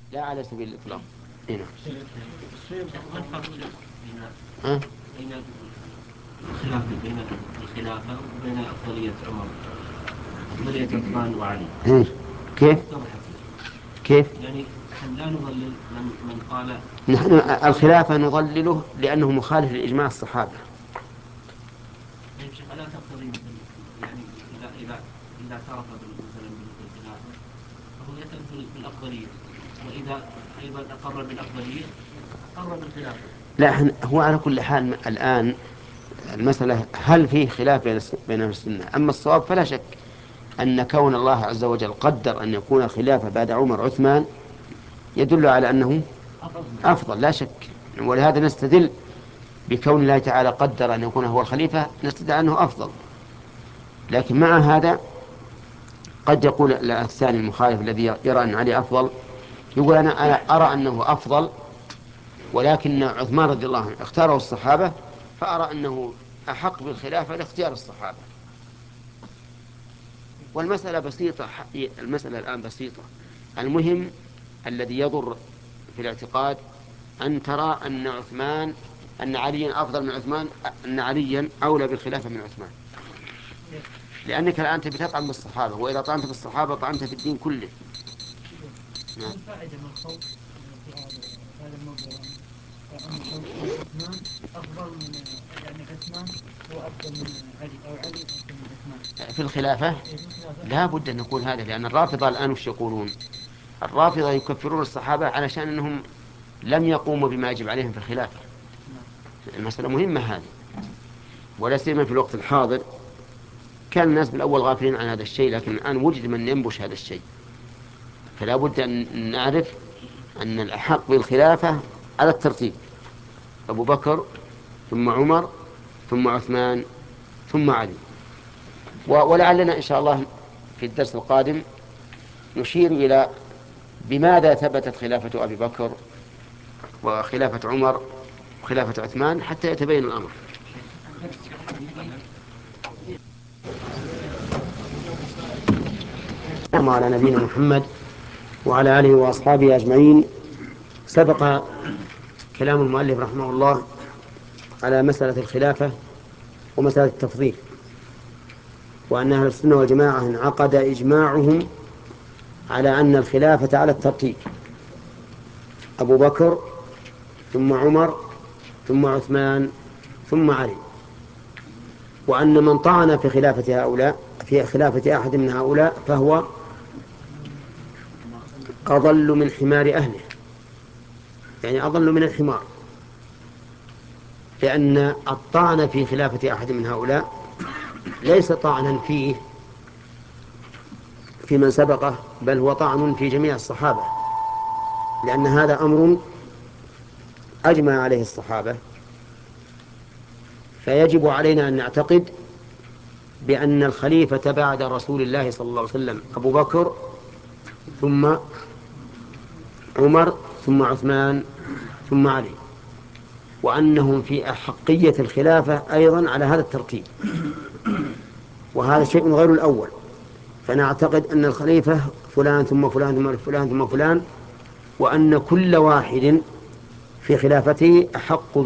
لا على سبيل الإطلاق. هنا ما الفرق بين ها؟ بين الخلاف بين الخلافة وبين أفضلية عمر، أفضلية عثمان وعلي؟ هنا. كيف؟ كيف؟ يعني هل لا نضلل من قال نحن الخلافة نضلله لأنه مخالف لإجماع الصحابة. طيب شيخ ألا تقتضي مثل يعني إذا اعترف مثلا بالخلافة فهو يعترف بالأفضلية، وإذا أيضا أقر بالأفضلية أقر بالخلافة. لا، هو على كل حال الآن المسألة هل فيه خلاف بين أهل السنة؟ أما الصواب فلا شك أن كون الله عز وجل قدر أن يكون الخلافة بعد عمر عثمان يدل على أنه أفضل لا شك. ولهذا نستدل بكون الله تعالى قدر أن يكون هو الخليفة، نستدل أنه أفضل. لكن مع هذا قد يقول الثاني المخالف الذي يرى أن علي أفضل، يقول أنا أرى أنه أفضل، ولكن عثمان رضي الله عنه اختاره الصحابة، فأرى أنه أحق بالخلافة لاختيار الصحابة. والمسألة بسيطة، المسألة الآن بسيطة. المهم الذي يضر في الاعتقاد أن ترى أن عليا أفضل من عثمان، أن عليا أولى بالخلافة من عثمان، لأنك الآن تبي تطعن بالصحابة، وإذا طعنت بالصحابة طعنت في الدين كله. نعم. الفائدة من الخوف في هذا الموضوع أن عثمان أفضل من يعني عثمان هو أفضل من علي أو علي أفضل من عثمان في الخلافة لا بد أن نقول هذا، لأن الرافضة الآن وش يقولون؟ الرافضة يكفرون الصحابة علشان أنهم لم يقوموا بما يجب عليهم في الخلافة. المسألة مهمة هذه، ولا سيما في الوقت الحاضر. كان الناس بالأول غافلين عن هذا الشيء، لكن الآن وجد من ينبش هذا الشيء. فلا بد أن نعرف أن الأحق بالخلافة على الترتيب: أبو بكر، ثم عمر، ثم عثمان، ثم علي. ولعلنا إن شاء الله في الدرس القادم نشير إلى بماذا ثبتت خلافة أبي بكر وخلافة عمر وخلافة عثمان حتى يتبين الأمر. على نبينا محمد وعلى آله وأصحابه أجمعين. سبق كلام المؤلف رحمه الله على مسألة الخلافة ومسألة التفضيل، وأن أهل السنة والجماعة انعقد إجماعهم على أن الخلافة على الترتيب: أبو بكر، ثم عمر، ثم عثمان، ثم علي. وأن من طعن في خلافة هؤلاء، في خلافة أحد من هؤلاء، فهو أضل من حمار أهله، يعني أضل من الحمار، لأن الطعن في خلافة أحد من هؤلاء ليس طعنا فيه في من سبقه، بل هو طعن في جميع الصحابة، لأن هذا أمر أجمع عليه الصحابة. فيجب علينا أن نعتقد بأن الخليفة بعد رسول الله صلى الله عليه وسلم أبو بكر، ثم عمر، ثم عثمان، ثم علي، وأنهم في أحقية الخلافة أيضا على هذا الترتيب. وهذا شيء غير الأول، فنعتقد أن الخليفة فلان ثم فلان ثم فلان ثم فلان، وأن كل واحد في خلافته أحق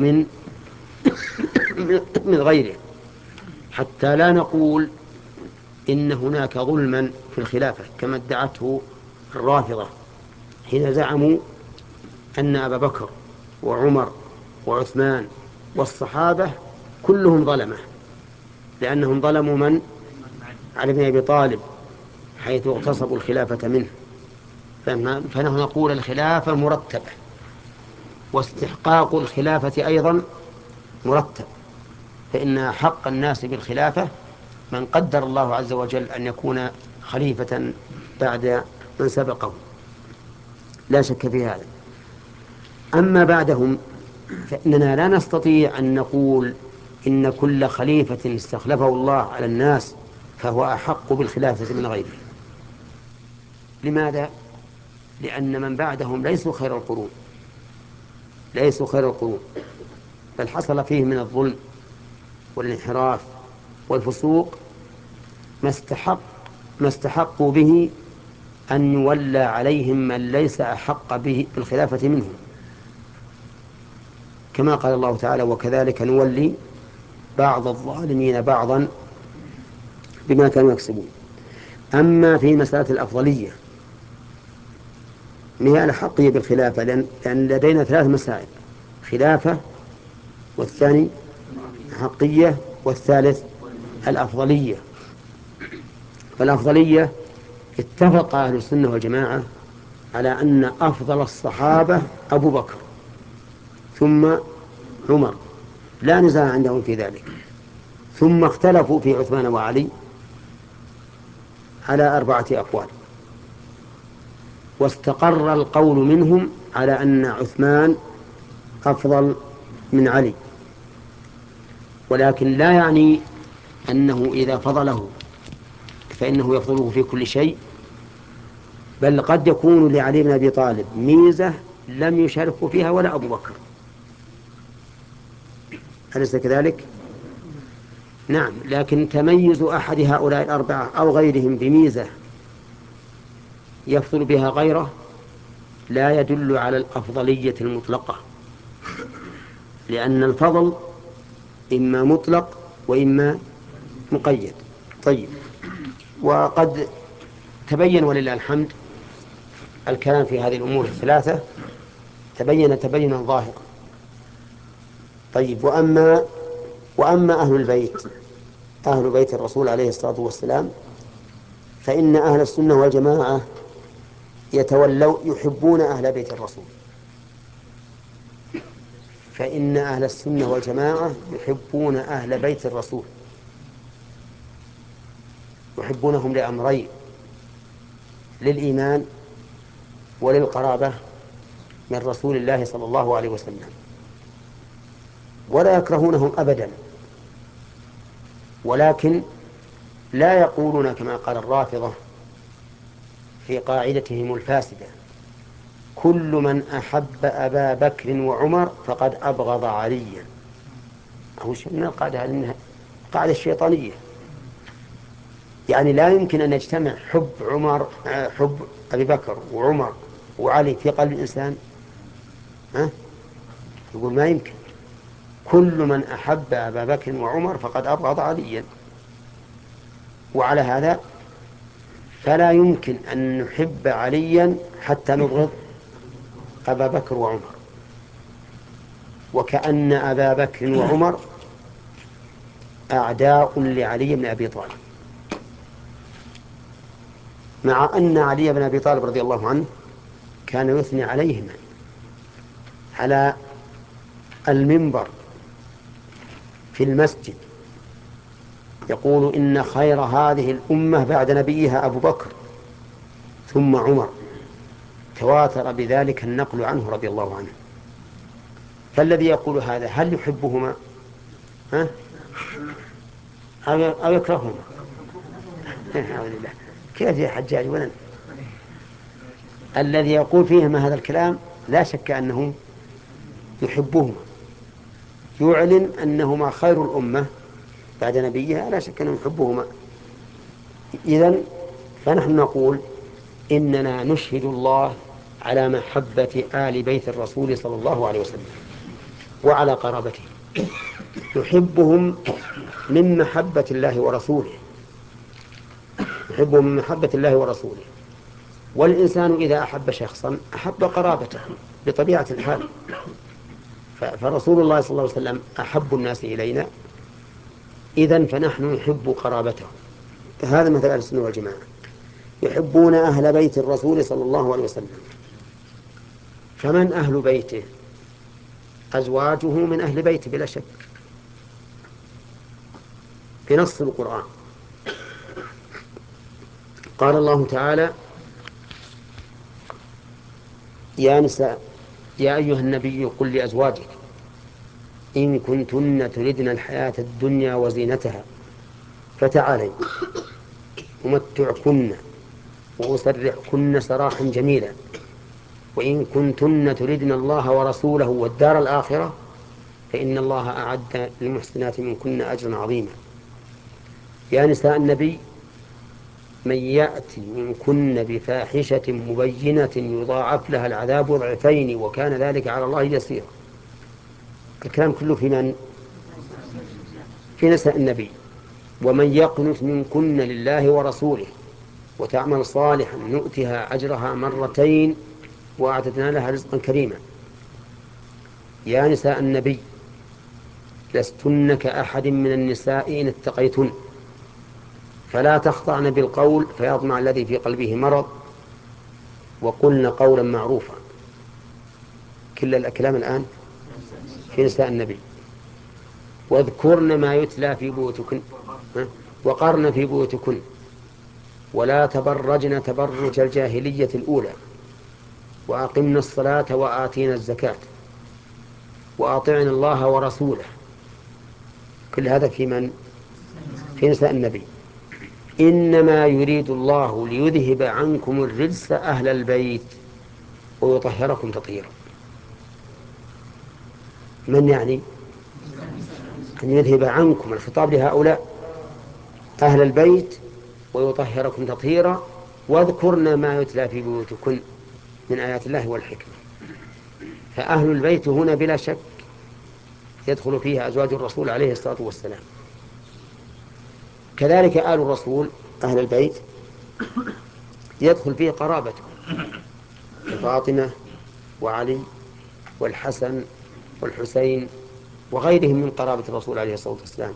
من غيره، حتى لا نقول إن هناك ظلما في الخلافة كما ادعته الرافضة حين زعموا أن أبا بكر وعمر وعثمان والصحابة كلهم ظلمة، لأنهم ظلموا من؟ علي بن أبي طالب، حيث اغتصبوا الخلافة منه. فنحن نقول الخلافة مرتبة، واستحقاق الخلافة أيضا مرتب، فإن حق الناس بالخلافة من قدر الله عز وجل أن يكون خليفة بعد من سبقه، لا شك في هذا. أما بعدهم فإننا لا نستطيع أن نقول إن كل خليفة استخلفه الله على الناس فهو أحق بالخلافة من غيره. لماذا؟ لأن من بعدهم ليسوا خير القرون، ليسوا خير القرون، بل حصل فيه من الظلم والانحراف والفسوق ما استحقوا به أن يولى عليهم من ليس أحق به بالخلافة منهم، كما قال الله تعالى: وكذلك نولي بعض الظالمين بعضا بما كانوا يكسبون. أما في مسألة الأفضلية هي الأحقية بالخلافة، لأن لدينا 3 مسائل: خلافة، والثاني أحقية، والثالث الأفضلية. فالأفضلية اتفق أهل السنة والجماعة على أن أفضل الصحابة أبو بكر ثم عمر، لا نزاع عندهم في ذلك. ثم اختلفوا في عثمان وعلي على 4 أقوال، واستقر القول منهم على أن عثمان أفضل من علي، ولكن لا يعني أنه إذا فضله فإنه يفضله في كل شيء، بل قد يكون لعلي بن أبي طالب ميزة لم يشاركه فيها ولا أبو بكر. أليس كذلك؟ نعم، لكن تميز أحد هؤلاء 4 أو غيرهم بميزة يفضل بها غيره لا يدل على الأفضلية المطلقة، لأن الفضل إما مطلق وإما مقيد. طيب، وقد تبين ولله الحمد الكلام في هذه الأمور ال3 تبين تبينا ظاهرا. طيب، وأما أهل بيت الرسول عليه الصلاة والسلام، فإن أهل السنة والجماعة يحبون أهل بيت الرسول. فإن أهل السنة والجماعة يحبون أهل بيت الرسول، يحبونهم لأمرين: للإيمان وللقرابة من رسول الله صلى الله عليه وسلم، ولا يكرهونهم أبدا، ولكن لا يقولون كما قال الرافضة في قاعدتهم الفاسدة: كل من أحب أبا بكر وعمر فقد أبغض عليا. أو شيء من القاعدة، إنها قاعدة شيطانية. يعني لا يمكن أن يجتمع حب أبي بكر وعمر وعلي في قلب الإنسان. يقول ما يمكن. كل من أحب أبا بكر وعمر فقد أبغض عليا. وعلى هذا فلا يمكن أن نحب عليا حتى نبغض أبا بكر وعمر، وكأن أبا بكر وعمر أعداء لعلي بن أبي طالب، مع أن علي بن أبي طالب رضي الله عنه كان يثني عليهما على المنبر في المسجد، يقول: إن خير هذه الأمة بعد نبيها أبو بكر ثم عمر. تواتر بذلك النقل عنه رضي الله عنه. فالذي يقول هذا هل يحبهما أو يكرههما؟ كيف يا حجاج ولن؟ الذي يقول فيهما هذا الكلام لا شك أنه يحبهما، يعلن أنهما خير الأمة بعد نبيها، لا شك أنه يحبهما. إذن فنحن نقول إننا نشهد الله على محبة آل بيت الرسول صلى الله عليه وسلم وعلى قرابته، نحبهم من محبة الله ورسوله، نحبهم من محبة الله ورسوله. والإنسان إذا أحب شخصا أحب قرابته بطبيعة الحال. فرسول الله صلى الله عليه وسلم أحب الناس إلينا، إذن فنحن نحب قرابته. هذا مثل أهل السنة والجماعة، يحبون أهل بيت الرسول صلى الله عليه وسلم. فمن أهل بيته؟ أزواجه من أهل بيته بلا شك، في نص القرآن قال الله تعالى: يا نساء يا أيها النبي قل لأزواجك إن كنتن تردن الحياة الدنيا وزينتها فتعالين أمتعكن وأسرحكن سراحا جميلا وإن كنتن تردن الله ورسوله والدار الآخرة فإن الله أعد للمحسنات منكن أجرا عظيما. يا نساء النبي من يأتي منكن بفاحشة مبينة يضاعف لها العذاب ضعفين وكان ذلك على الله يسيرا. الكلام كله في من؟ في نساء النبي. ومن يقنت منكن لله ورسوله وتعمل صالحا نؤتها أجرها مرتين وأعتدنا لها رزقا كريما. يا نساء النبي لستن كأحد من النساء إن اتقيتن فلا تخضعن بالقول فيطمع الذي في قلبه مرض وقلن قولا معروفا. كل الكلام الآن في نساء النبي. واذكرن ما يتلى في بيوتكن وقرن في بيوتكن ولا تبرجن تبرج الجاهلية الأولى وأقمنا الصلاة وآتينا الزكاة وأطعنا الله ورسوله. كل هذا في من؟ في نساء النبي. إنما يريد الله ليذهب عنكم الرجس أهل البيت ويطهركم تطهيرا. من يعني أن يذهب عنكم؟ الخطاب لهؤلاء أهل البيت ويطهركم تطهيرا. واذكرن ما يتلى في بيوتكن من آيات الله والحكمة. فأهل البيت هنا بلا شك يدخل فيها أزواج الرسول عليه الصلاة والسلام. كذلك آل الرسول أهل البيت يدخل فيه قرابته فاطمة وعلي والحسن والحسين وغيرهم من قرابة الرسول عليه الصلاة والسلام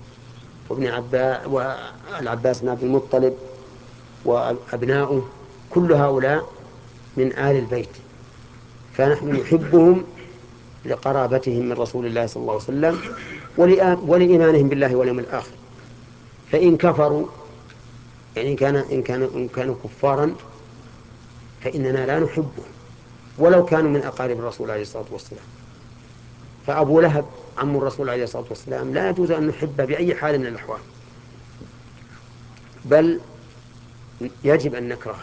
والعباس بن عبد المطلب وأبناؤه. كل هؤلاء من آل البيت فنحن نحبهم لقرابتهم من رسول الله صلى الله عليه وسلم ولإيمانهم بالله واليوم الآخر. فإن كفروا يعني إن كانوا كفارا فإننا لا نحبهم ولو كانوا من أقارب الرسول عليه الصلاة والسلام. فأبو لهب عم الرسول عليه الصلاة والسلام لا يجوز أن نحبه بأي حال من الأحوال بل يجب أن نكرهه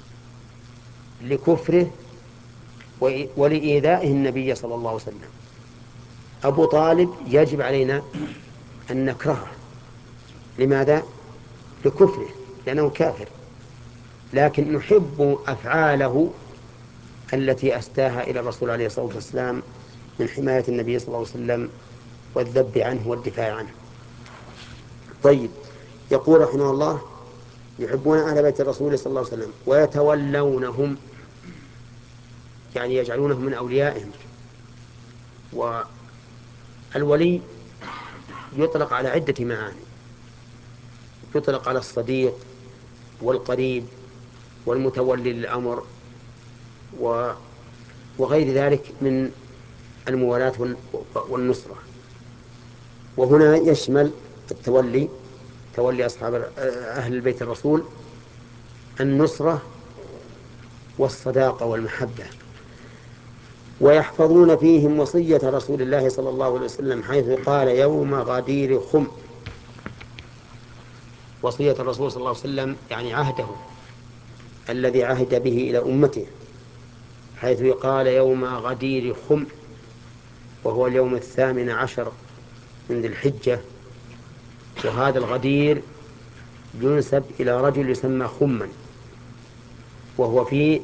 لكفره ولإيذائه النبي صلى الله عليه وسلم. أبو طالب يجب علينا أن نكرهه. لماذا؟ لكفره لأنه كافر. لكن نحب أفعاله التي أسداها إلى الرسول عليه الصلاة والسلام من حماية النبي صلى الله عليه وسلم والذب عنه والدفاع عنه. طيب، يقول رحمه الله يحبون أهل بيت الرسول صلى الله عليه وسلم ويتولونهم يعني يجعلونهم من أوليائهم. والولي يطلق على عدة معاني. يطلق على الصديق والقريب والمتولي للأمر وغير ذلك من الموالاة والنصرة. وهنا يشمل التولي تولي أصحاب أهل البيت الرسول النصرة والصداقة والمحبة. ويحفظون فيهم وصية رسول الله صلى الله عليه وسلم حيث قال يوم غدير خم. وصية الرسول صلى الله عليه وسلم يعني عهده الذي عهد به إلى أمته حيث قال يوم غدير خم وهو اليوم 18 من ذي الحجة. وهذا الغدير ينسب إلى رجل يسمى خما وهو في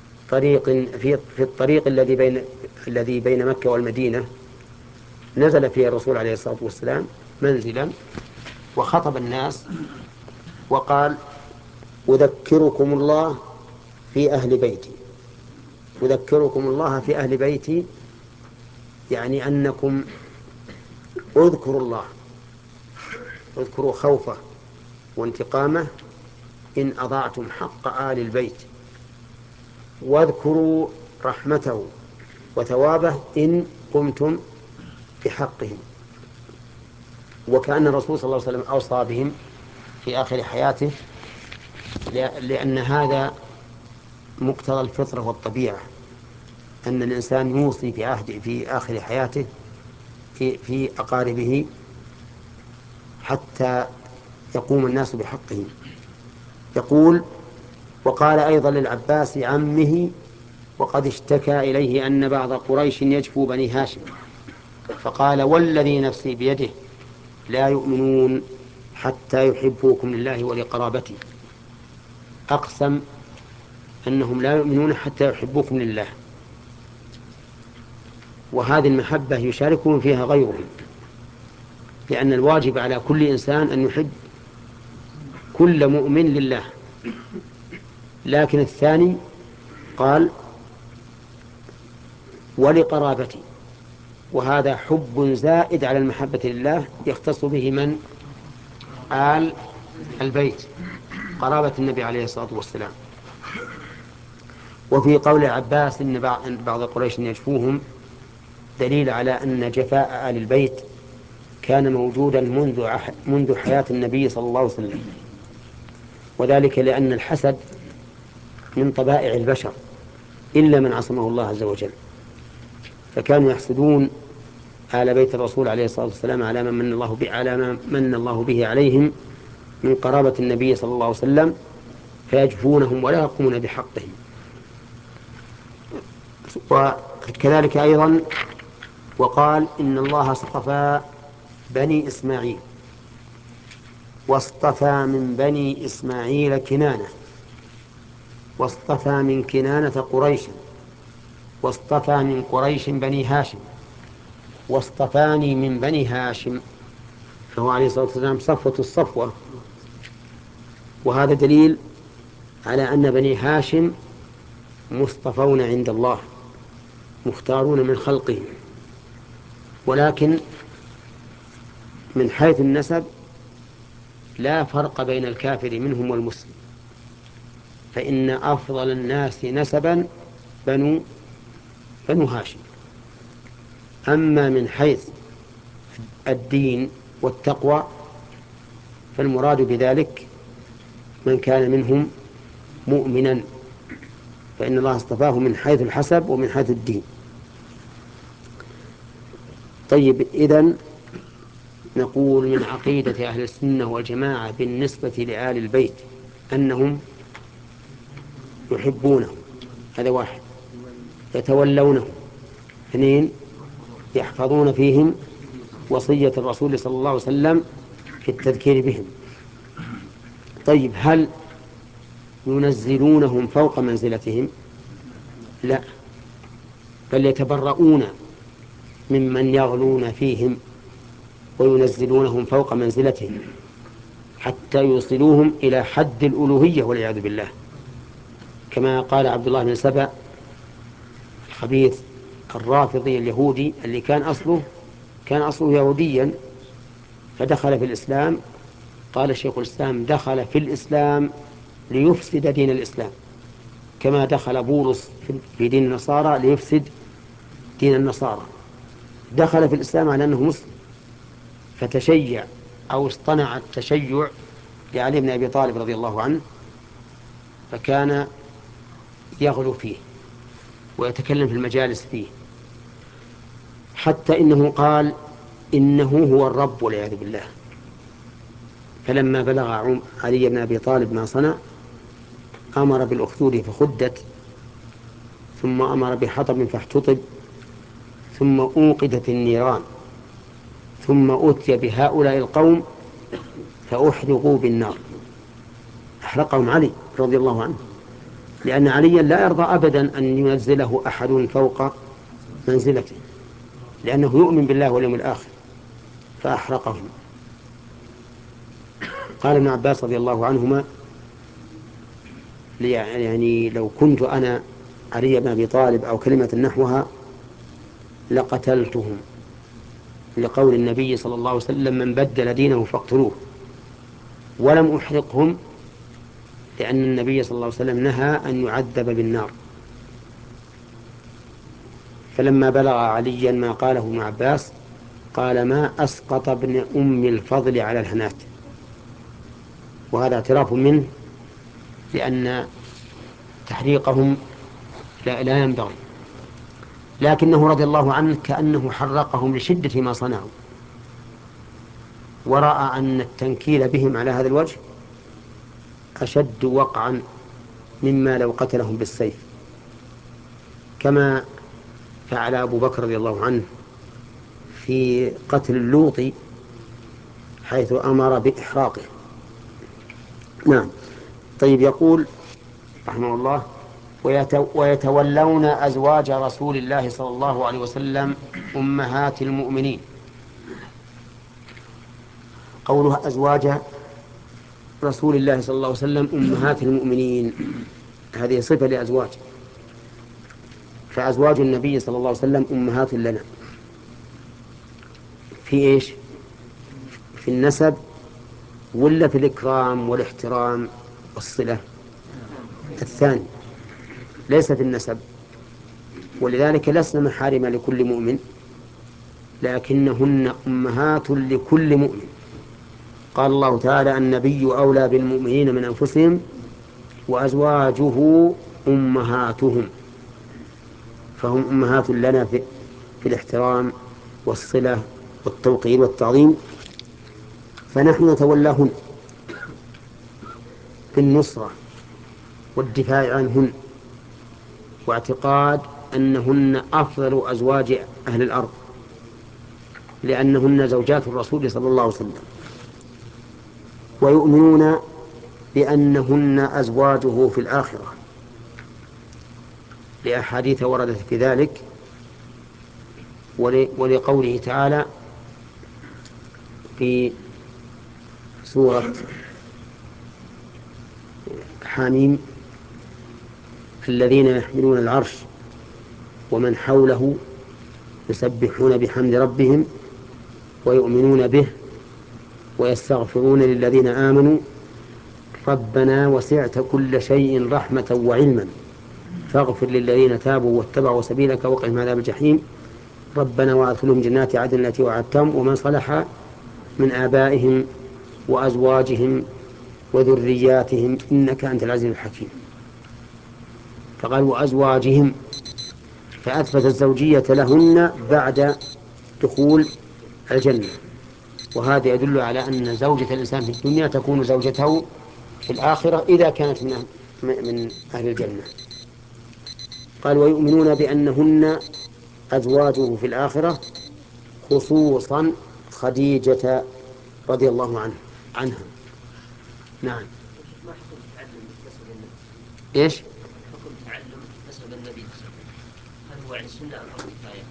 الطريق الذي بين مكة والمدينة. نزل فيه الرسول عليه الصلاة والسلام منزلا وخطب الناس وقال أذكركم الله في أهل بيتي. أذكركم الله في أهل بيتي يعني أنكم اذكروا الله، اذكروا خوفه وانتقامه إن أضعتم حق آل البيت، واذكروا رحمته وثوابه إن قمتم بحقهم. وكأن الرسول صلى الله عليه وسلم أوصى بهم في آخر حياته لأن هذا مقتضى الفطرة والطبيعة أن الإنسان يوصي في آخر حياته في أقاربه حتى يقوم الناس بحقهم. يقول وقال أيضا للعباس عمه وقد اشتكى إليه أن بعض قريش يجفو بني هاشم فقال والذي نفسي بيده لا يؤمنون حتى يحبوكم لله ولقرابتي. أقسم أنهم لا يؤمنون حتى يحبوكم لله، وهذه المحبة يشاركهم فيها غيرهم، لأن الواجب على كل إنسان أن يحب كل مؤمن لله. لكن الثاني قال ولقرابتي، وهذا حب زائد على المحبة لله يختص به من؟ آل البيت، قرابة النبي عليه الصلاة والسلام. وفي قول العباس إن بعض قريش يجفوهم دليل على أن جفاء آل البيت كان موجودا منذ حياة النبي صلى الله عليه وسلم، وذلك لأن الحسد من طبائع البشر إلا من عصمه الله عز وجل، فكانوا يحسدون آل بيت الرسول عليه الصلاة والسلام على ما من الله به عليهم من قرابة النبي صلى الله عليه وسلم، فيجفونهم ولا يقومون بحقهم. وكذلك أيضا وقال إن الله اصطفى بني إسماعيل، واصطفى من بني إسماعيل كنانة، واصطفى من كنانة قريش، واصطفى من قريش بني هاشم، واصطفاني من بني هاشم، فهو عليه الصلاة والسلام صفوة الصفوة. وهذا دليل على أن بني هاشم مصطفون عند الله، مختارون من خلقه. ولكن من حيث النسب لا فرق بين الكافر منهم والمسلم، فإن أفضل الناس نسبا بنو هاشم. أما من حيث الدين والتقوى فالمراد بذلك من كان منهم مؤمنا، فإن الله اصطفاه من حيث الحسب ومن حيث الدين. طيب، إذن نقول من عقيدة أهل السنة والجماعة بالنسبة لآل البيت أنهم يحبونه، هذا واحد، يتولونه، اثنين، يحفظون فيهم وصية الرسول صلى الله عليه وسلم في التذكير بهم. طيب، هل ينزلونهم فوق منزلتهم؟ لا، بل يتبرؤون ممن يغلون فيهم وينزلونهم فوق منزلتهم حتى يوصلوهم إلى حد الألوهية والعياذ بالله، كما قال عبد الله بن سبأ الخبيث الرافضي اليهودي اللي كان أصله يهوديا فدخل في الإسلام. قال شيخ الإسلام دخل في الإسلام ليفسد دين الإسلام، كما دخل بولس في دين النصارى ليفسد دين النصارى. دخل في الإسلام على أنه مسلم، فتشيع أو اصطنع التشيع لعلي بن أبي طالب رضي الله عنه، فكان يغلو فيه ويتكلم في المجالس فيه، حتى إنه قال إنه هو الرب والعياذ بالله. فلما بلغ علي بن أبي طالب ما صنع أمر بالأخدود فخدت، ثم أمر بحطب فاحتطب، ثم أوقدت النيران، ثم أتي بهؤلاء القوم فأحرقوا بالنار. أحرقهم علي رضي الله عنه، لأن عليا لا يرضى أبدا أن ينزله أحد فوق منزلته، لأنه يؤمن بالله واليوم الآخر، فأحرقهم. قال ابن عباس رضي الله عنهما يعني لو كنت أنا علي بن أبي طالب أو كلمة نحوها لقتلتهم، لقول النبي صلى الله عليه وسلم من بدل دينه فاقتلوه، ولم أحرقهم لأن النبي صلى الله عليه وسلم نهى أن يعذب بالنار. فلما بلغ عليا ما قاله ابن عباس قال ما أسقط ابن أم الفضل على الهنات، وهذا اعتراف منه لأن تحريقهم لا ينبغي، لكنه رضي الله عنه كأنه حرقهم لشدة ما صنعوا، ورأى أن التنكيل بهم على هذا الوجه أشد وقعا مما لو قتلهم بالسيف، كما فعل أبو بكر رضي الله عنه في قتل اللوط حيث أمر بإحراقه. نعم. طيب، يقول رحمه الله: ويتولون أزواج رسول الله صلى الله عليه وسلم أمهات المؤمنين. قولها أزواج رسول الله صلى الله عليه وسلم أمهات المؤمنين، هذه صفة لأزواج، فأزواج النبي صلى الله عليه وسلم أمهات لنا في إيش؟ في النسب ولا في الإكرام والاحترام والصلة؟ الثاني، ليس في النسب، ولذلك لسنا محارم لكل مؤمن، لكنهن أمهات لكل مؤمن. قال الله تعالى: النبي أولى بالمؤمنين من أنفسهم وأزواجه أمهاتهم، فهم أمهات لنا في الاحترام والصلة والتوقير والتعظيم، فنحن نتولاهن في النصرة والدفاع عنهن، واعتقاد أنهن أفضل أزواج أهل الأرض، لأنهن زوجات الرسول صلى الله عليه وسلم. ويؤمنون بأنهن أزواجه في الآخرة، لأحاديث وردت في ذلك، ولقوله تعالى في سورة حميم: الذين يحملون العرش ومن حوله يسبحون بحمد ربهم ويؤمنون به ويستغفرون للذين آمنوا ربنا وسعت كل شيء رحمة وعلما فاغفر للذين تابوا واتبعوا سبيلك وقهم عذاب الجحيم ربنا وادخلهم جنات عدن التي وعدتهم ومن صلح من آبائهم وأزواجهم وذرياتهم إنك أنت العزيز الحكيم. فقال وأزواجهم، فأثبت الزوجية لهن بعد دخول الجنة، وهذا يدل على أن زوجة الإنسان في الدنيا تكون زوجته في الآخرة إذا كانت من أهل الجنة. قال ويؤمنون بأنهن أزواجه في الآخرة، خصوصا خديجة رضي الله عنها. نعم. ما حكم تعلم نسب النبي؟ إيش؟ حكم تعلم نسب النبي، هل هو عن السنة أم فرض كفاية؟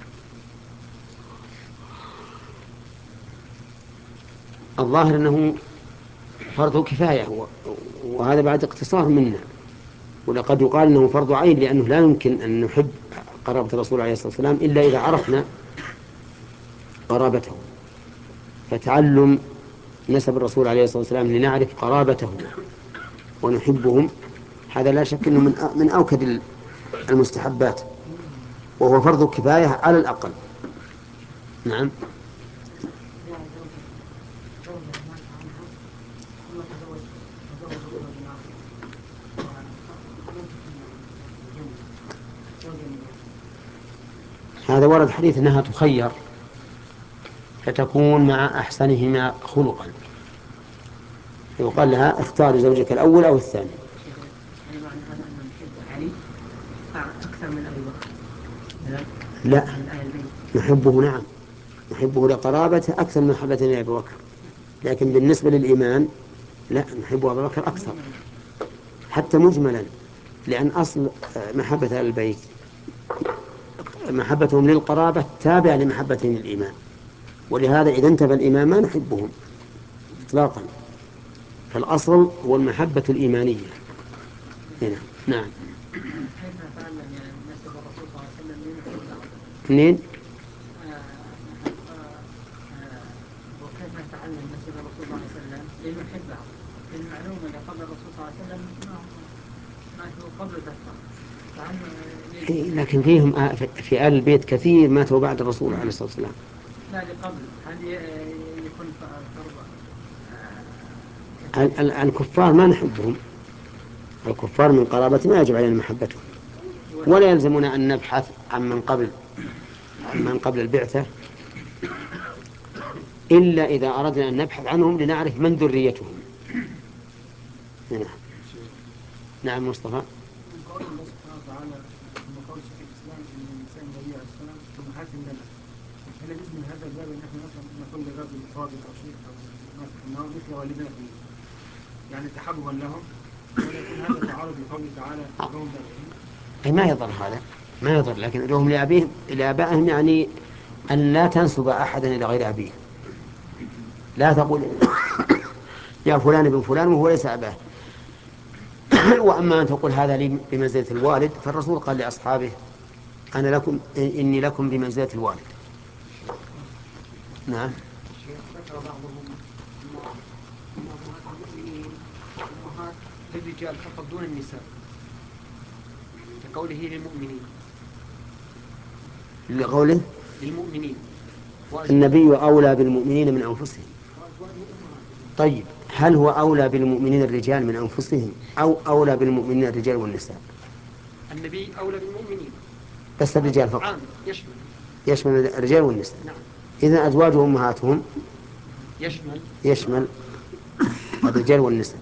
الظاهر أنه فرض كفاية، وهذا بعد اقتصار منا، ولقد يقال أنه فرض عين، لأنه لا يمكن أن نحب قرابة الرسول عليه الصلاة والسلام إلا إذا عرفنا قرابته. فتعلم نسب الرسول عليه الصلاة والسلام لنعرف قرابته ونحبهم، هذا لا شك أنه من أوكد المستحبات، وهو فرض كفاية على الأقل. نعم. هذا ورد حديث أنها تخير فتكون مع أحسنهما خلقا، يقال لها اختار زوجك الأول أو الثاني. يعني معنى هذا أن نحب علي أكثر من أبي بكر؟ لا، نحبه، نعم نحبه لقرابته أكثر من محبة أبي بكر، لكن بالنسبة للإيمان لا، نحب أبي بكر أكثر حتى مجملا، لأن أصل محبة أهل البيت محبتهم للقرابة تابعة لمحبتهم للإيمان، ولهذا إذا انتفى الإيمان ما نحبهم إطلاقا، فالأصل هو المحبة الإيمانية هنا. نعم. كيف نتعلم يعني نسب الرسول صلى الله عليه وسلم لنحبه؟ اثنين. وكيف نتعلم نسب الرسول صلى الله عليه وسلم لنحبه؟ المعلوم أن قبل الرسول صلى الله عليه وسلم ماتوا قبل ذكر، لكن فيهم في آل البيت كثير ماتوا بعد الرسول عليه الصلاة والسلام. لا لقبل، هل يكون الكفار ما نحبهم، الكفار من قرابة ما يجب علينا محبتهم، ولا يلزمنا أن نبحث عن من قبل البعثة إلا إذا أردنا أن نبحث عنهم لنعرف من ذريتهم. نعم. نعم مصطفى. من قول الله سبحانه وتعالى ثم قول شيخ الإسلام أن الإنسان النبي عليه السلام أمهات لنا، هل يجوز من هذا الباب أن نحن مثلا نقول للرجل فاضل أو شيخ أو مثل أنه مثل والدنا فيه، يعني تحببا لهم ولكن هذا تعارض لقوله تعالى ادعوهم لأبيهم. أي ما يضر هذا، ما يضر، لكن ادعوهم لآبائهم يعني أن لا تنسب أحدا إلى غير أبيه. لا تقول يا فلان ابن فلان وهو ليس أباه. وأما أن تقول هذا لي بمنزلة الوالد، فالرسول قال لأصحابه أنا لكم إني لكم بمنزلة الوالد. نعم. ذكر بعضهم أمهات المؤمنين أمهات للرجال فقط دون النساء كقوله للمؤمنين. لقوله للمؤمنين النبي أولى بالمؤمنين من أنفسهم. طيب هل هو أولى بالمؤمنين الرجال من أنفسهم أو أولى بالمؤمنين الرجال والنساء؟ النبي أولى بالمؤمنين بس الرجال فقط. عام يشمل الرجال والنساء. نعم. إذن أزواج أمهاتهم يشمل الرجال والنساء.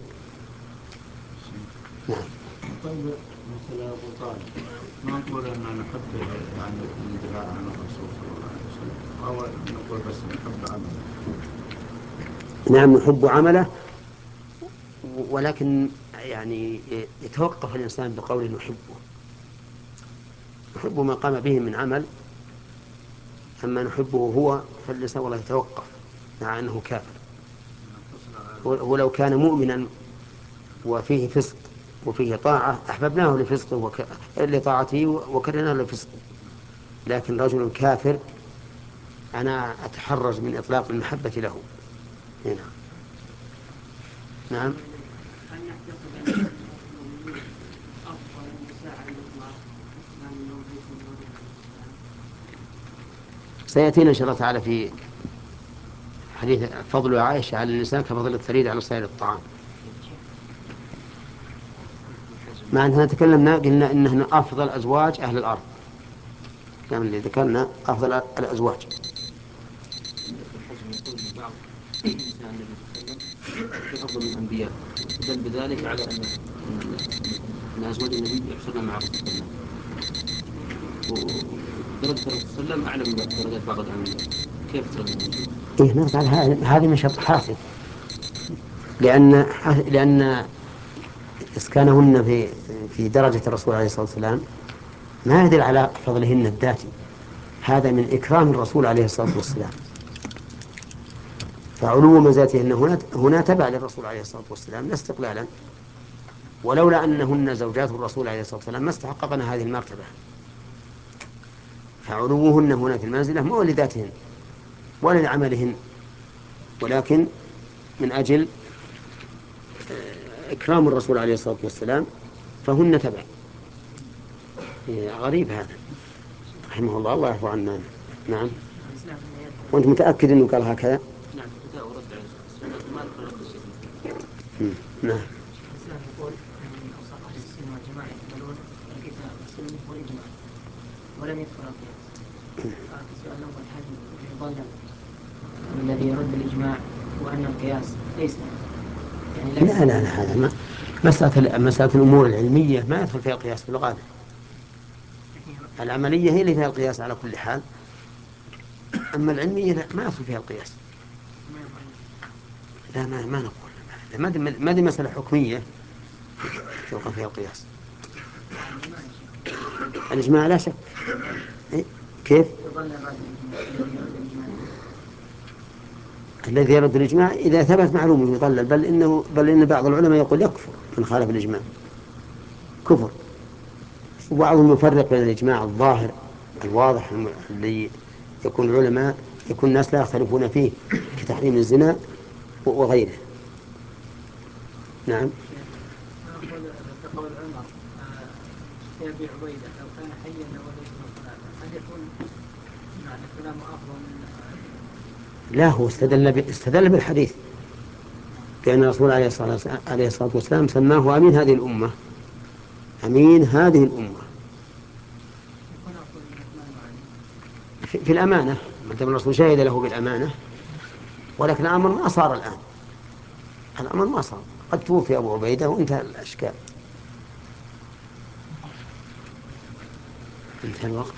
نعم. طيب مثل أبو طالب ما نقول أن نحبه يعني الدفاع عن الرسول صلى الله عليه وسلم، أو نقول بس نحب عمله؟ نعم نحب عمله، ولكن يعني يتوقف الإنسان بقول نحب ما قام به من عمل. أما نحبه هو فالإنسان والله يتوقف مع أنه كافر. ولو كان مؤمنا وفيه فسق وفيه طاعة أحببناه لفسقه لطاعته وكرهناه لفسقه. لكن رجل كافر أنا أتحرج من إطلاق المحبة له هنا. نعم. أن يعتقد أن المؤمنين أفضل النساء على الإطلاق إسلام لو ليس من وجه الإسلام. سيأتينا إن شاء الله تعالى في حديث فضل عائشة على النساء كفضل الثريد على سائر الطعام. مع أننا تكلمنا قلنا إنهن أفضل أزواج أهل الأرض، كما اللي ذكرنا أفضل الأزواج. بعض نساء النبي صلى الله عليه وسلم أفضل الأنبياء، دل بذلك على أن أزواج النبي يحصلن مع الرسول صلى الله عليه وسلم، ودرجة الرسول صلى الله عليه وسلم أعلى من درجات بعض الأنبياء. كيف ترى؟ هذه من شطحاته، لأن إسكانهن في درجة الرسول عليه الصلاة والسلام ما يدل على فضلهن الذاتي، هذا من إكرام الرسول عليه الصلاة والسلام. فعلو مزاتهن هنا تبع للرسول عليه الصلاة والسلام لا استقلالا، ولولا أنهن زوجات الرسول عليه الصلاة والسلام ما استحققن هذه المرتبة. فعلوهن هنا في المنزلة مو لذاتهن ولا لعملهن، ولكن من أجل إكرام الرسول عليه الصلاة والسلام، فهن تبع. غريب هذا رحمه الله، الله يعفو عنا. نعم. وأنت متأكد أنه قال هكذا؟ نعم كتاب ورد على الإسلام ما ذكر القصة. نعم. الإسلام يقول أن أوساط أهل السنة والجماعة يقبلون الكتاب والسنة والإجماع ولم يذكر القياس. السؤال الأول هل يضلل الذي يرد الإجماع وأن القياس ليس يعني لا هذا مسألة الأمور العلمية ما يدخل فيها القياس في الغالب. العملية هي اللي فيها القياس على كل حال، أما العلمية لا ما يدخل فيها القياس. لا ما نقول ما دي مسألة حكمية يوقع فيها القياس. الإجماع لا شك. كيف؟ الذي يرد الإجماع إذا ثبت معلوم يضلل، بل إن بعض العلماء يقول يكفر من خالف الإجماع كفر. وبعضهم يفرق بين الإجماع الظاهر الواضح اللي يكون العلماء يكون الناس لا يختلفون فيه كتحريم الزنا وغيره. نعم. تقول عمر يا أبي عبيدة لو كان حيا لوليت الصلاة، هل يكون معنى كلامه أفضل من لا هو استدل بالحديث لأن الرسول عليه الصلاة والسلام سماه أمين هذه الأمة، أمين هذه الأمة في الأمانة، ما دام الرسول شهد له بالأمانة. ولكن الأمر ما صار الآن، الأمر ما صار، قد توفي أبو عبيدة وانتهى الأشكال، انتهى الوقت.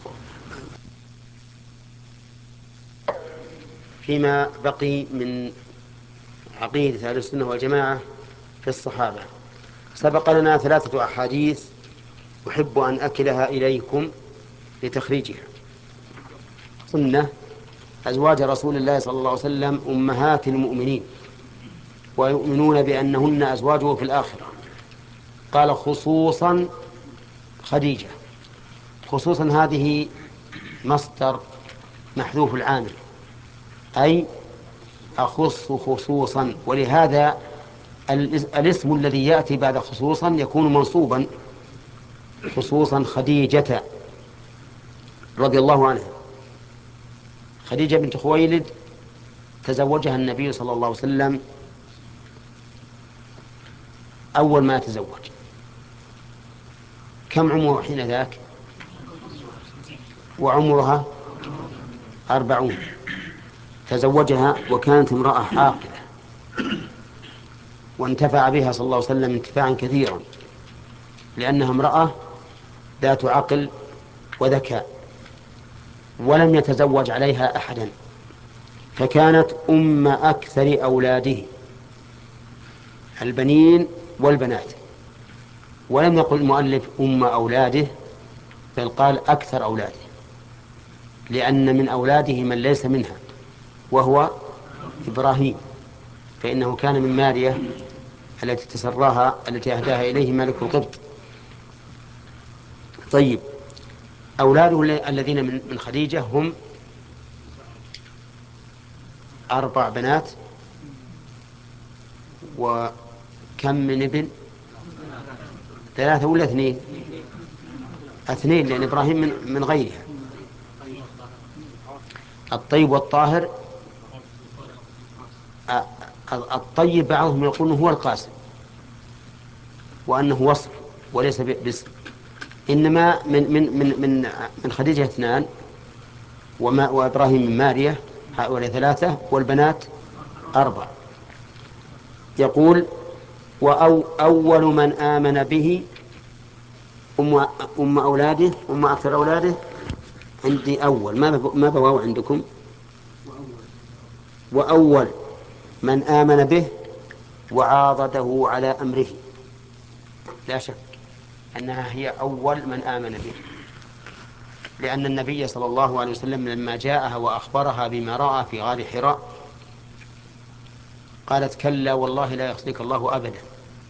فيما بقي من عقيدة أهل السنة والجماعة في الصحابة، سبق لنا 3 أحاديث أحب أن أكلها إليكم لتخريجها. قلنا أزواج رسول الله صلى الله عليه وسلم أمهات المؤمنين ويؤمنون بأنهن أزواجه في الآخرة. قال خصوصا خديجة. خصوصا هذه مصدر محذوف العامل، أي أخص خصوصا، ولهذا الاسم الذي يأتي بعد خصوصا يكون منصوبا. خصوصا خديجة رضي الله عنها. خديجة بنت خويلد تزوجها النبي صلى الله عليه وسلم أول ما تزوج. كم عمره حين ذاك؟ وعمرها 40. تزوجها وكانت امرأة عاقلة، وانتفع بها صلى الله عليه وسلم انتفاعا كثيرا، لأنها امرأة ذات عقل وذكاء، ولم يتزوج عليها أحدا، فكانت أم أكثر أولاده البنين والبنات. ولم يقل المؤلف أم أولاده، بل قال أكثر أولاده، لأن من أولاده من ليس منها وهو إبراهيم، فإنه كان من مارية التي تسراها التي أهداها إليه ملك القبط. طيب، أولاده الذين من خديجة هم 4 بنات، وكم من ابن؟ 3 ولا 2؟ 2، لأن إبراهيم من غيرها. الطيب والطاهر. الطيب بعضهم يقول هو القاسم، وأنه وصف وليس باسم، إنما من خديجة 2 وإبراهيم من مارية، هؤلاء 3، والبنات 4. يقول أول من آمن به أم أولاده، أم أكثر أولاده. عندي أول، ما بواو عندكم؟ وأول من آمن به وعاضده على أمره. لا شك أنها هي أول من آمن به، لأن النبي صلى الله عليه وسلم لما جاءها وأخبرها بما رأى في غار حراء قالت كلا والله لا يخزيك الله أبدا،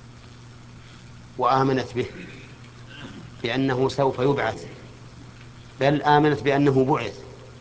وآمنت به بأنه سوف يبعث، بل آمنت بأنه بعث،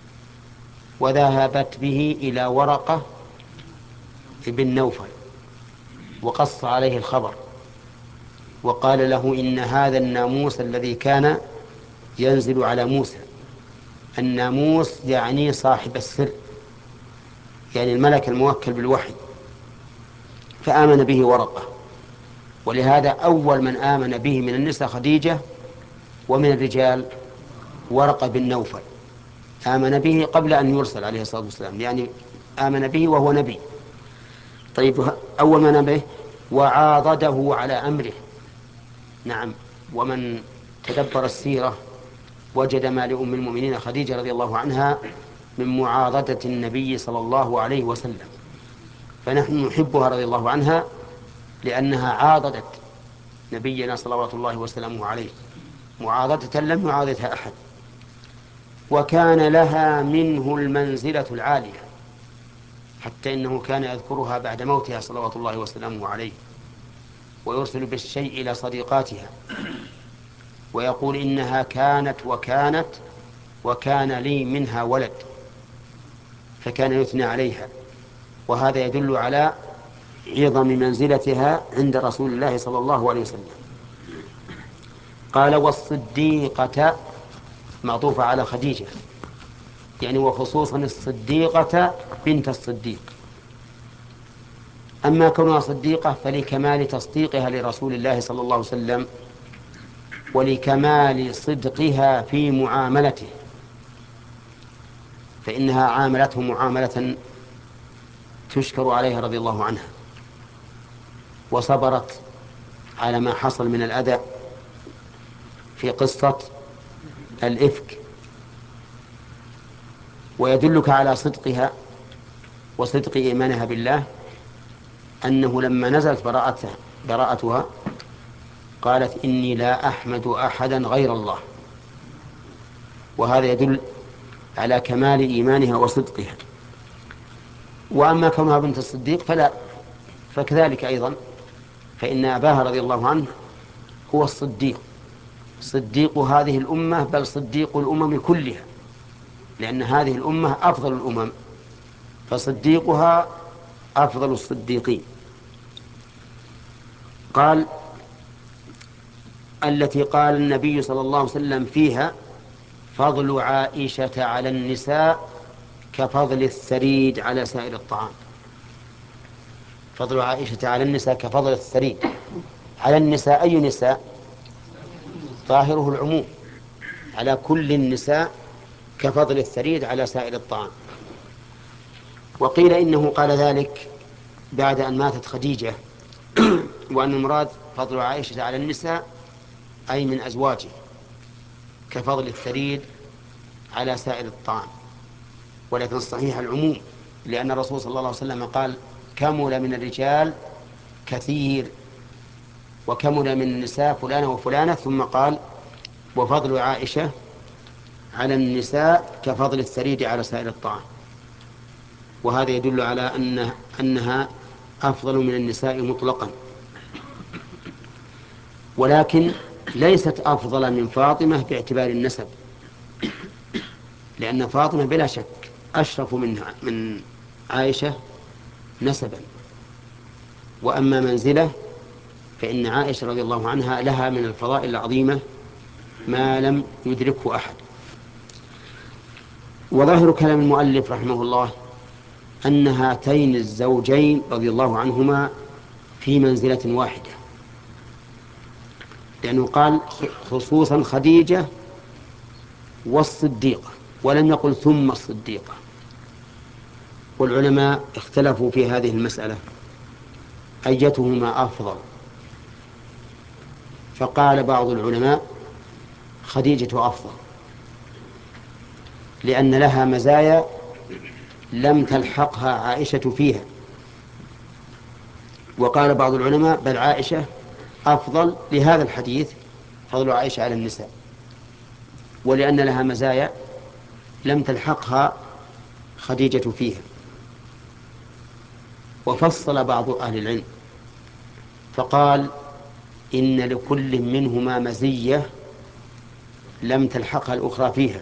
وذهبت به إلى ورقة ابن نوفل وقص عليه الخبر وقال له إن هذا الناموس الذي كان ينزل على موسى. الناموس يعني صاحب السر، يعني الملك الموكل بالوحي، فآمن به ورقة. ولهذا أول من آمن به من النساء خديجة، ومن الرجال ورقة بن نوفل آمن به قبل أن يرسل عليه الصلاة والسلام، يعني آمن به وهو نبي. طيب، أول من آمن به وعاضده على أمره. نعم، ومن تدبر السيرة وجد ما لأم المؤمنين خديجة رضي الله عنها من معاضدة النبي صلى الله عليه وسلم، فنحن نحبها رضي الله عنها لأنها عاضدت نبينا صلوات الله وسلامه عليه معاضدة لم يعاضدها أحد، وكان لها منه المنزلة العالية، حتى إنه كان يذكرها بعد موتها صلوات الله وسلامه عليه، ويرسل بالشيء إلى صديقاتها ويقول إنها كانت وكان لي منها ولد، فكان يثنى عليها. وهذا يدل على عظم منزلتها عند رسول الله صلى الله عليه وسلم. قال والصديقة معطوفة على خديجة، يعني وخصوصا الصديقة بنت الصديق. أما كونها صديقة فلكمال تصديقها لرسول الله صلى الله عليه وسلم ولكمال صدقها في معاملته، فإنها عاملته معاملة تشكر عليها رضي الله عنها، وصبرت على ما حصل من الأذى في قصة الإفك. ويدلك على صدقها وصدق إيمانها بالله أنه لما نزلت براءتها قالت إني لا أحمد أحدا غير الله. وهذا يدل على كمال إيمانها وصدقها. وأما كونها بنت الصديق فكذلك أيضا، فإن أباها رضي الله عنه هو الصديق، صديق هذه الأمة، بل صديق الأمم كلها، لأن هذه الأمة أفضل الأمم، فصديقها أفضل الصديقين. قال التي قال النبي صلى الله عليه وسلم فيها: فضل عائشة على النساء كفضل الثريد على سائر الطعام. فضل عائشة على النساء كفضل الثريد على النساء. أي نساء؟ ظاهره العموم، على كل النساء كفضل الثريد على سائر الطعام. وقيل إنه قال ذلك بعد أن ماتت خديجة، وأن المراد فضل عائشة على النساء أي من أزواجه كفضل الثريد على سائر الطعام. ولكن الصحيح العموم، لأن الرسول صلى الله عليه وسلم قال: كمل من الرجال كثير، وكمل من النساء فلانة وفلانة، ثم قال: وفضل عائشة على النساء كفضل الثريد على سائر الطعام. وهذا يدل على أنها أفضل من النساء مطلقا، ولكن ليست أفضل من فاطمة باعتبار النسب، لأن فاطمة بلا شك أشرف من عائشة نسبا. وأما منزلة فإن عائشة رضي الله عنها لها من الفضائل العظيمة ما لم يدركه أحد. وظاهر كلام المؤلف رحمه الله أن هاتين الزوجين رضي الله عنهما في منزلة واحدة، لأنه قال خصوصا خديجة والصديقة، ولم يقل ثم الصديقة. والعلماء اختلفوا في هذه المسألة أيتهما أفضل، فقال بعض العلماء خديجة أفضل، لأن لها مزايا لم تلحقها عائشة فيها. وقال بعض العلماء بل عائشة أفضل لهذا الحديث: فضل عائشة على النساء، ولأن لها مزايا لم تلحقها خديجة فيها. وفصل بعض أهل العلم فقال: إن لكل منهما مزية لم تلحقها الأخرى فيها.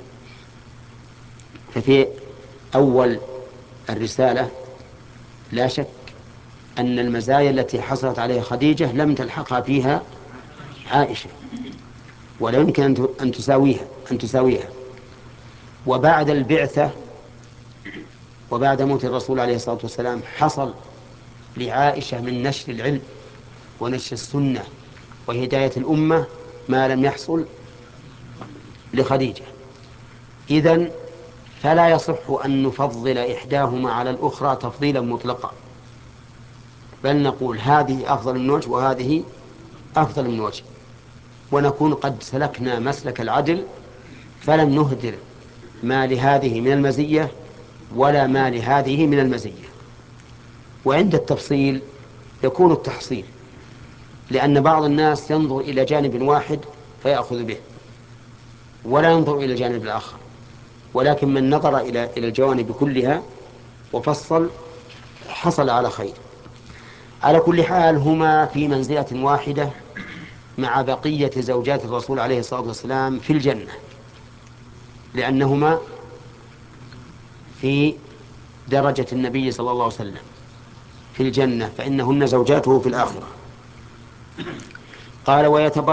ففي أول الرسالة لا شك أن المزايا التي حصلت عليها خديجة لم تلحقها فيها عائشة، ولا يمكن أن تساويها. وبعد البعثة وبعد موت الرسول عليه الصلاة والسلام حصل لعائشة من نشر العلم ونشر السنة وهداية الأمة ما لم يحصل لخديجة. إذن فلا يصح أن نفضل إحداهما على الأخرى تفضيلا مطلقا، بل نقول هذه أفضل من وجه وهذه أفضل من وجه، ونكون قد سلكنا مسلك العدل، فلم نهدر ما لهذه من المزية ولا ما لهذه من المزية. وعند التفصيل يكون التحصيل، لأن بعض الناس ينظر إلى جانب واحد فيأخذ به ولا ينظر إلى الجانب الآخر، ولكن من نظر إلى الجوانب كلها وفصل حصل على خير. على كل حال هما في منزلة واحدة مع بقية زوجات الرسول عليه الصلاة والسلام في الجنة، لأنهما في درجة النبي صلى الله عليه وسلم في الجنة، فإنهن زوجاته في الآخرة. قال: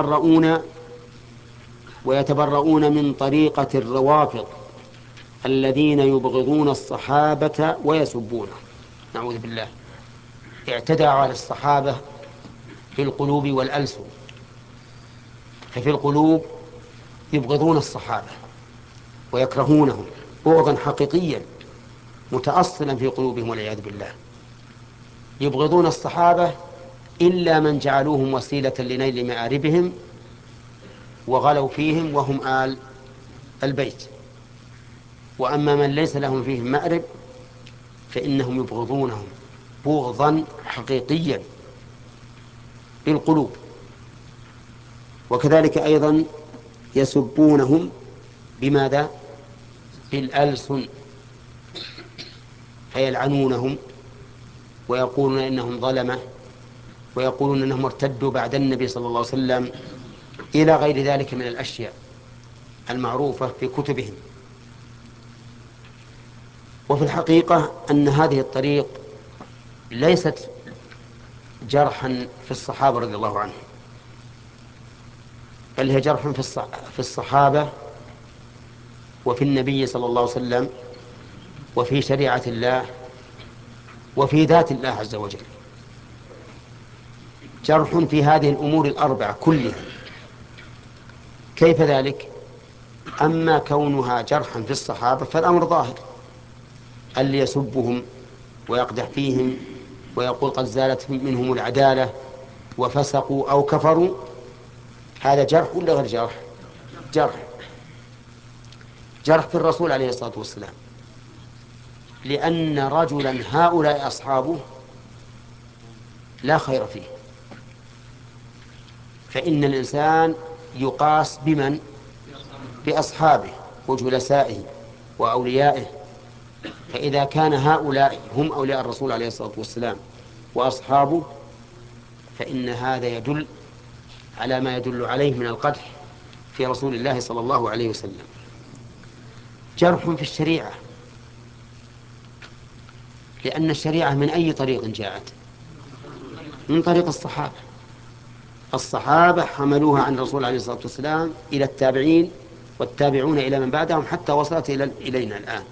ويتبرؤون من طريقة الروافض الذين يبغضون الصحابة ويسبونه. نعوذ بالله. اعتدى على الصحابة في القلوب والألسن. ففي القلوب يبغضون الصحابة ويكرهونهم بغضا حقيقيا متأصلا في قلوبهم والعياذ بالله. يبغضون الصحابة إلا من جعلوهم وسيلة لنيل مآربهم وغلوا فيهم وهم آل البيت. وأما من ليس لهم فيهم مأرب فإنهم يبغضونهم بغضا حقيقيا بالقلوب. وكذلك أيضا يسبونهم بماذا؟ بالألسن، فيلعنونهم ويقولون إنهم ظلمة، ويقولون إنهم ارتدوا بعد النبي صلى الله عليه وسلم، إلى غير ذلك من الأشياء المعروفة في كتبهم. وفي الحقيقة أن هذه الطريق ليست جرحا في الصحابة رضي الله عنهم، بل هي جرح في الصحابة وفي النبي صلى الله عليه وسلم وفي شريعة الله وفي ذات الله عز وجل، جرح في هذه الأمور الأربعة كلها. كيف ذلك؟ أما كونها جرحا في الصحابة فالأمر ظاهر، اللي يسبهم ويقدح فيهم ويقول قد زالت منهم العدالة وفسقوا أو كفروا، هذا جرح ولا غير جرح؟ جرح في الرسول عليه الصلاة والسلام، لأن رجلا هؤلاء أصحابه لا خير فيه. فإن الإنسان يقاس بمن؟ بأصحابه وجلسائه وأوليائه. فإذا كان هؤلاء هم أولياء الرسول عليه الصلاة والسلام وأصحابه، فإن هذا يدل على ما يدل عليه من القدح في رسول الله صلى الله عليه وسلم. جرح في الشريعة، لأن الشريعة من أي طريق جاءت؟ من طريق الصحابة. الصحابة حملوها عن الرسول عليه الصلاة والسلام إلى التابعين والتابعون إلى من بعدهم حتى وصلت إلينا الآن.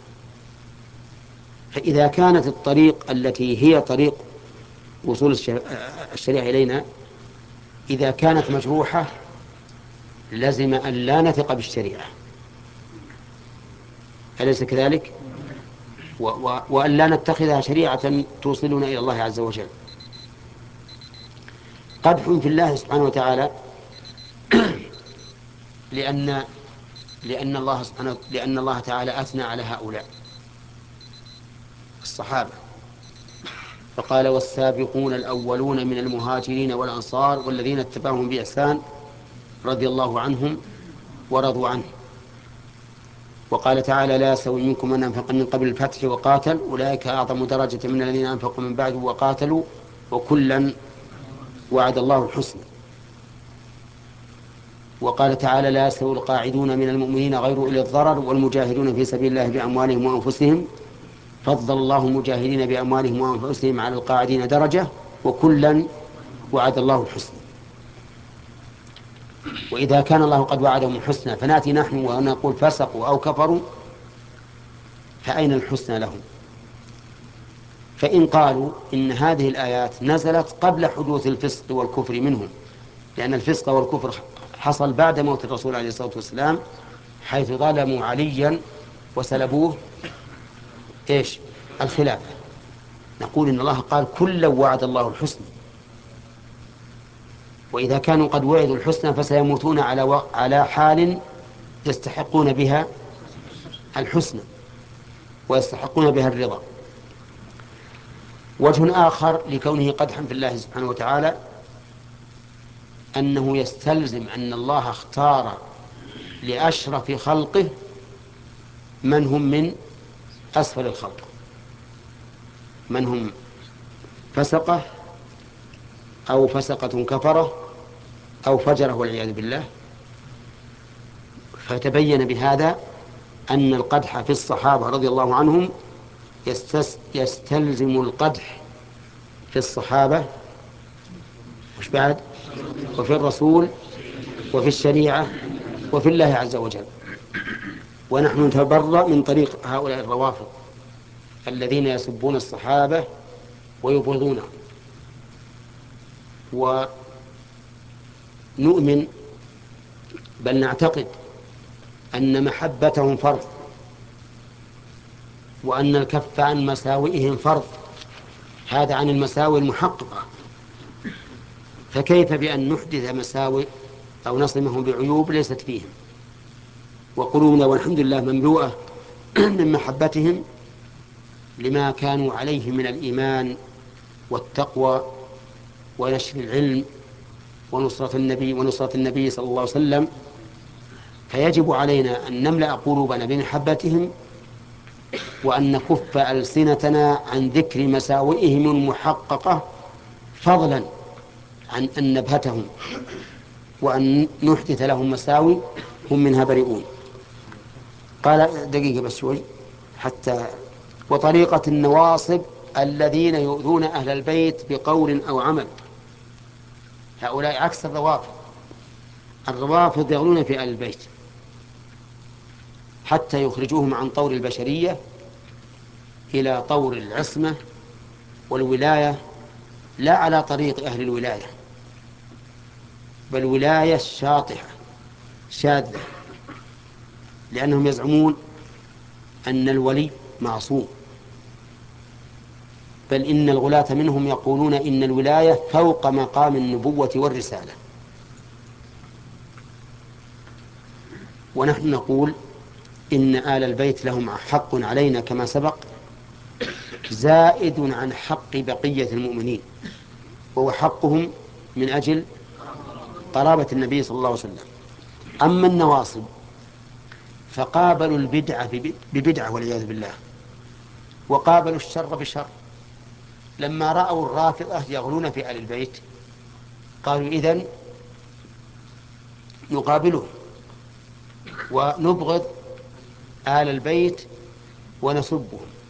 فإذا كانت الطريق التي هي طريق وصول الشريعة إلينا إذا كانت مجروحة، لزم أن لا نثق بالشريعة، أليس كذلك؟ وأن لا نتخذها شريعة توصلنا إلى الله عز وجل. قدح في الله سبحانه وتعالى لأن الله تعالى أثنى على هؤلاء الصحابة، فقال والسابقون الأولون من المهاجرين والأنصار والذين اتبعهم بإحسان رضي الله عنهم ورضوا عنه. وقال تعالى لا يستوي منكم من أنفق من قبل الفتح وقاتل أولئك أعظم درجة من الذين أنفقوا من بعد وقاتلوا وكلا وعد الله الحسنى. وقال تعالى لا يستوي القاعدون من المؤمنين غير أولي الضرر والمجاهدون في سبيل الله بأموالهم وأنفسهم فضل الله المجاهدين بأموالهم وأنفسهم على القاعدين درجة وكلا وعد الله الحسنى. وإذا كان الله قد وعدهم الحسنى فنأتي نحن ونقول فسقوا أو كفروا، فأين الحسنى لهم؟ فإن قالوا إن هذه الآيات نزلت قبل حدوث الفسق والكفر منهم، لأن الفسق والكفر حصل بعد موت الرسول عليه الصلاة والسلام، حيث ظلموا عليا وسلبوه الخلافة. نقول إن الله قال كلا وعد الله الحسنى، وإذا كانوا قد وعدوا الحسنى فسيموتون على حال يستحقون بها الحسنى ويستحقون بها الرضا. وجه آخر لكونه قدحا في الله سبحانه وتعالى أنه يستلزم أن الله اختار لأشرف خلقه من هم من أسفل الخلق، من هم فسقة أو فسقة كفرة أو فجرة والعياذ بالله. فتبين بهذا أن القدح في الصحابة رضي الله عنهم يستلزم القدح في الصحابة مش بعد وفي الرسول وفي الشريعة وفي الله عز وجل. ونحن نتبرأ من طريق هؤلاء الروافض الذين يسبون الصحابة ويبغضونهم. ونؤمن بل نعتقد أن محبتهم فرض، وأن الكف عن مساوئهم فرض، هذا عن المساوئ المحققة. فكيف بأن نحدث مساوئ أو نصمهم بعيوب ليست فيهم؟ وقلوبنا والحمد لله مملوءة من محبتهم لما كانوا عليه من الإيمان والتقوى ونشر العلم ونصرة النبي صلى الله عليه وسلم، فيجب علينا أن نملأ قلوبنا بمحبتهم، وأن نكف ألسنتنا عن ذكر مساوئهم المحققة، فضلا عن أن نبهتهم وأن نحدث لهم مساوي هم منها بريئون. قال دقيقة بس شوي حتى. وطريقة النواصب الذين يؤذون أهل البيت بقول أو عمل، هؤلاء عكس الروافض. الروافض يغلون في أهل البيت حتى يخرجوهم عن طور البشرية إلى طور العصمة والولاية، لا على طريق أهل الولاية، بل ولاية شاطحة شاذة، لأنهم يزعمون أن الولي معصوم، بل إن الغلاة منهم يقولون إن الولاية فوق مقام النبوة والرسالة. ونحن نقول إن آل البيت لهم حق علينا كما سبق، زائد عن حق بقية المؤمنين، وهو حقهم من أجل قرابة النبي صلى الله عليه وسلم. أما النواصب فقابلوا البدعة ببدعة والعياذ بالله، وقابلوا الشر بشر. لما رأوا الرافضة يغلون في آل البيت قالوا إذن نقابلهم ونبغض آل البيت ونسبهم.